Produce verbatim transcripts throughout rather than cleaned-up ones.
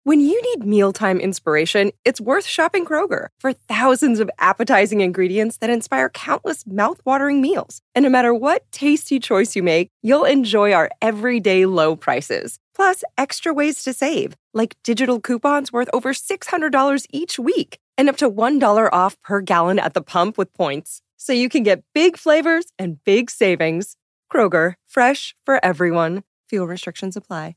When you need mealtime inspiration, it's worth shopping Kroger for thousands of appetizing ingredients that inspire countless mouth-watering meals. And no matter what tasty choice you make, you'll enjoy our everyday low prices. Plus, extra ways to save, like digital coupons worth over six hundred dollars each week and up to one dollar off per gallon at the pump with points. So you can get big flavors and big savings. Kroger, fresh for everyone. Fuel restrictions apply.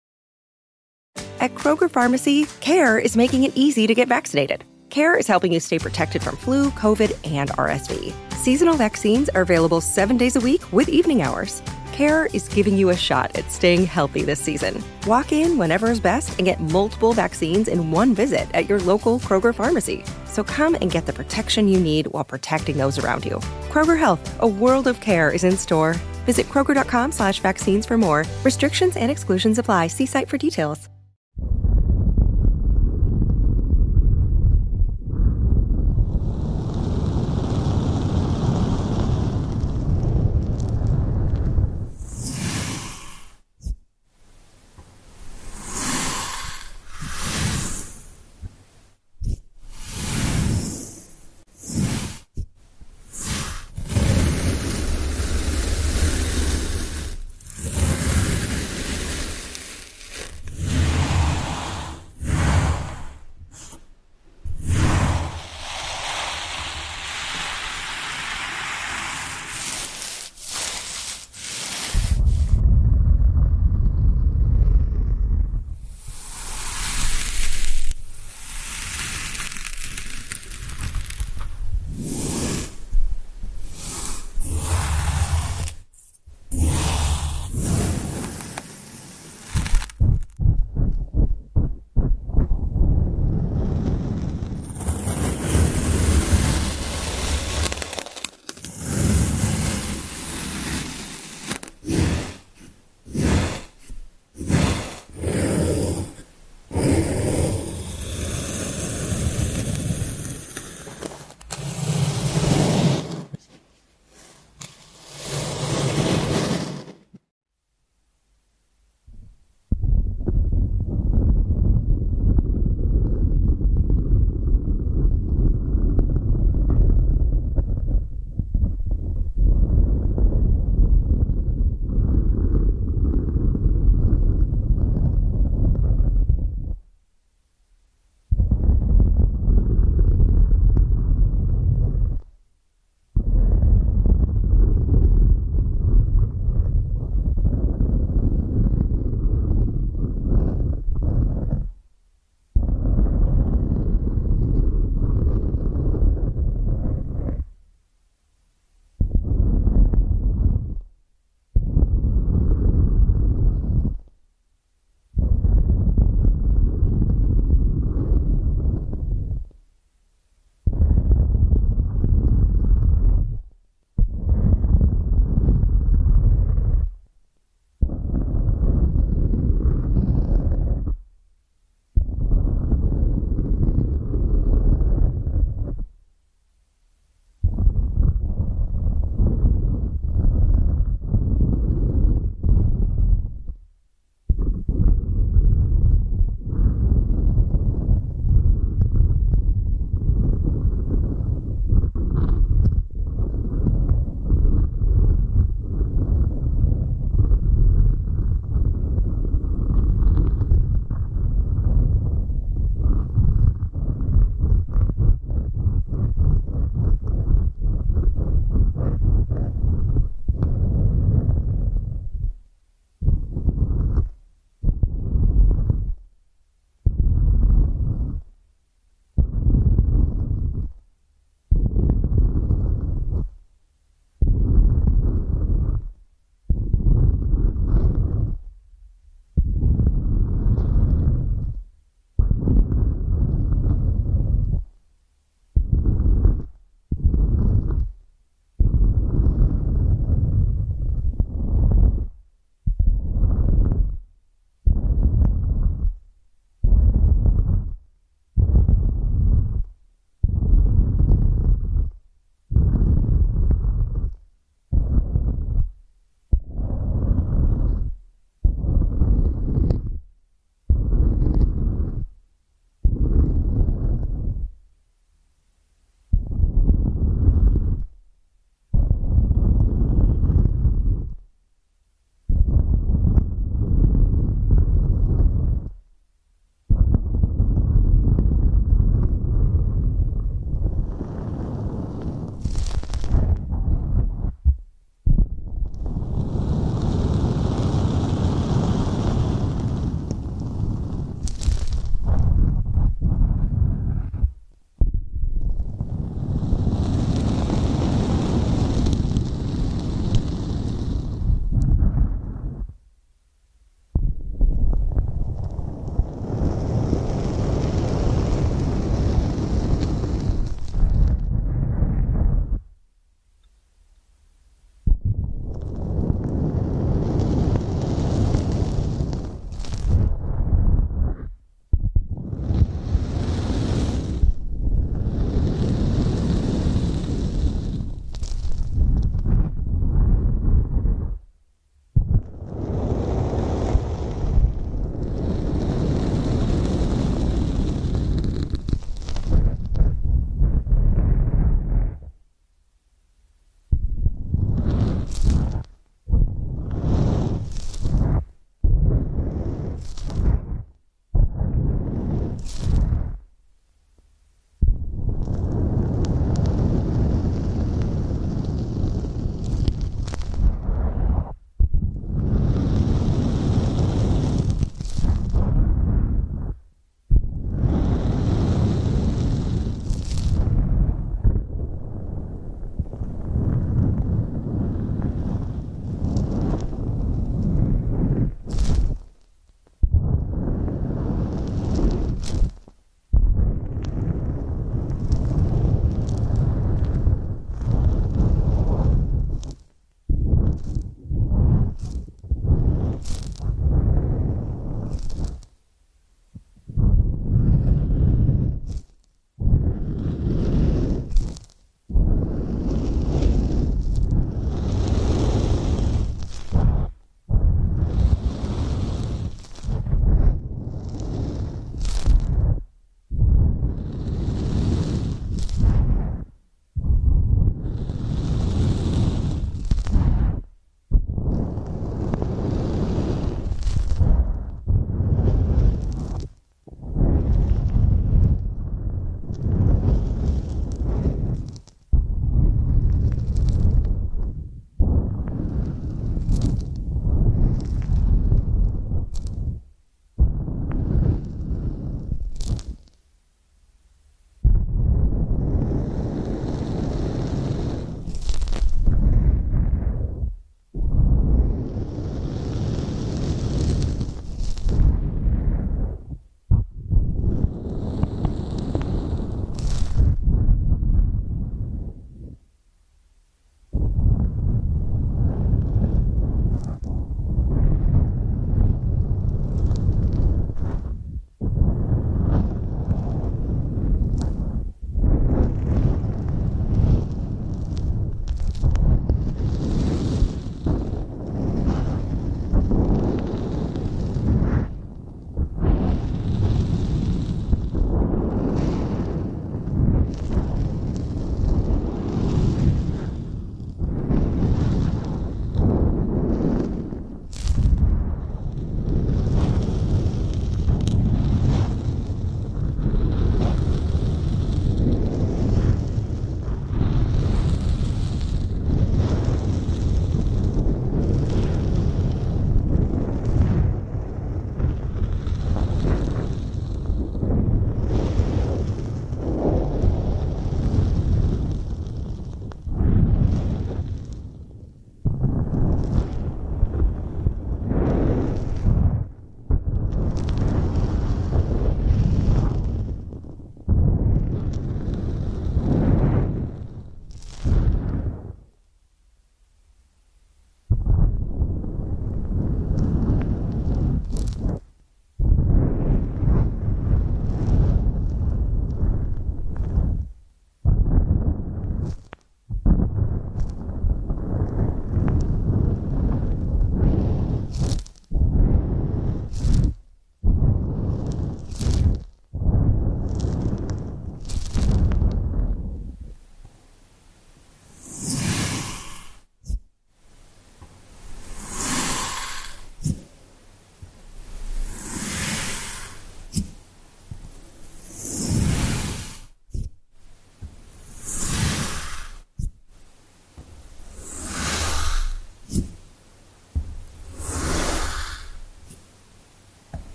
At Kroger Pharmacy, CARE is making it easy to get vaccinated. CARE is helping you stay protected from flu, COVID, and R S V. Seasonal vaccines are available seven days a week with evening hours. CARE is giving you a shot at staying healthy this season. Walk in whenever is best and get multiple vaccines in one visit at your local Kroger Pharmacy. So come and get the protection you need while protecting those around you. Kroger Health, a world of care is in store. Visit Kroger.com slash vaccines for more. Restrictions and exclusions apply. See site for details.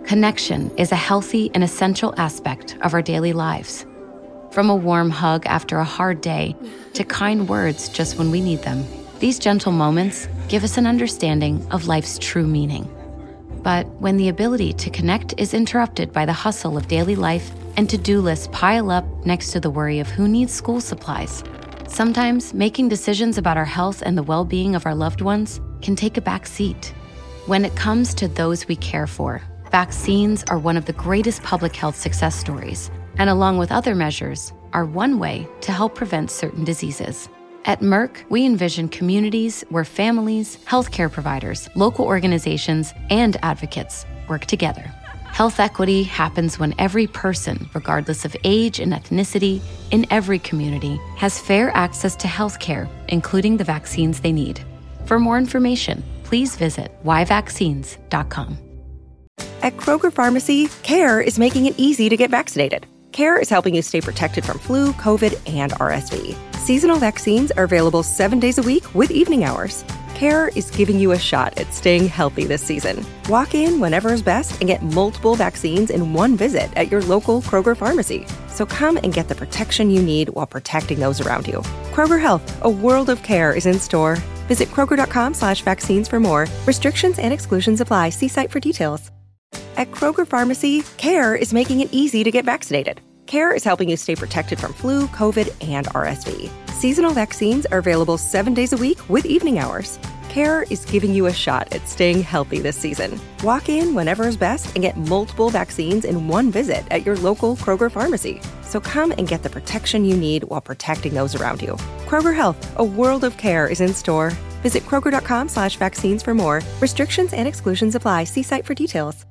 Connection is a healthy and essential aspect of our daily lives. From a warm hug after a hard day to kind words just when we need them, these gentle moments give us an understanding of life's true meaning. But when the ability to connect is interrupted by the hustle of daily life and to-do lists pile up next to the worry of who needs school supplies, sometimes making decisions about our health and the well-being of our loved ones can take a back seat. When it comes to those we care for, vaccines are one of the greatest public health success stories, and along with other measures, are one way to help prevent certain diseases. At Merck, we envision communities where families, healthcare providers, local organizations, and advocates work together. Health equity happens when every person, regardless of age and ethnicity, in every community, has fair access to healthcare, including the vaccines they need. For more information, please visit why vaccines dot com. At Kroger Pharmacy, CARE is making it easy to get vaccinated. CARE is helping you stay protected from flu, COVID, and R S V. Seasonal vaccines are available seven days a week with evening hours. CARE is giving you a shot at staying healthy this season. Walk in whenever is best and get multiple vaccines in one visit at your local Kroger Pharmacy. So come and get the protection you need while protecting those around you. Kroger Health, a world of care, is in store. Visit Kroger.com slash vaccines for more. Restrictions and exclusions apply. See site for details. At Kroger Pharmacy, CARE is making it easy to get vaccinated. CARE is helping you stay protected from flu, COVID, and R S V. Seasonal vaccines are available seven days a week with evening hours. CARE is giving you a shot at staying healthy this season. Walk in whenever is best and get multiple vaccines in one visit at your local Kroger Pharmacy. So come and get the protection you need while protecting those around you. Kroger Health, a world of care, is in store. Visit Kroger.com slash vaccines for more. Restrictions and exclusions apply. See site for details.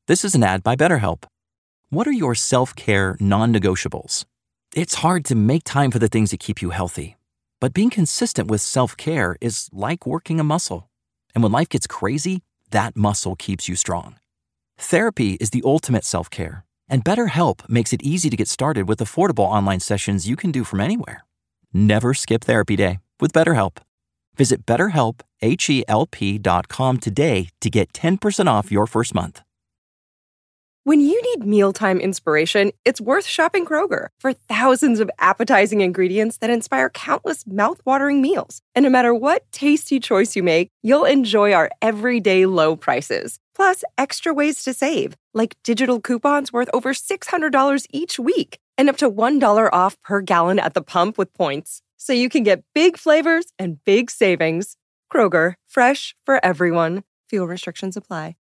This is an ad by BetterHelp. What are your self-care non-negotiables? It's hard to make time for the things that keep you healthy. But being consistent with self-care is like working a muscle. And when life gets crazy, that muscle keeps you strong. Therapy is the ultimate self-care. And BetterHelp makes it easy to get started with affordable online sessions you can do from anywhere. Never skip therapy day with BetterHelp. Visit betterhelp, H E L P dot com today to get ten percent off your first month. When you need mealtime inspiration, it's worth shopping Kroger for thousands of appetizing ingredients that inspire countless mouth-watering meals. And no matter what tasty choice you make, you'll enjoy our everyday low prices. Plus, extra ways to save, like digital coupons worth over six hundred dollars each week and up to one dollar off per gallon at the pump with points. So you can get big flavors and big savings. Kroger, fresh for everyone. Fuel restrictions apply.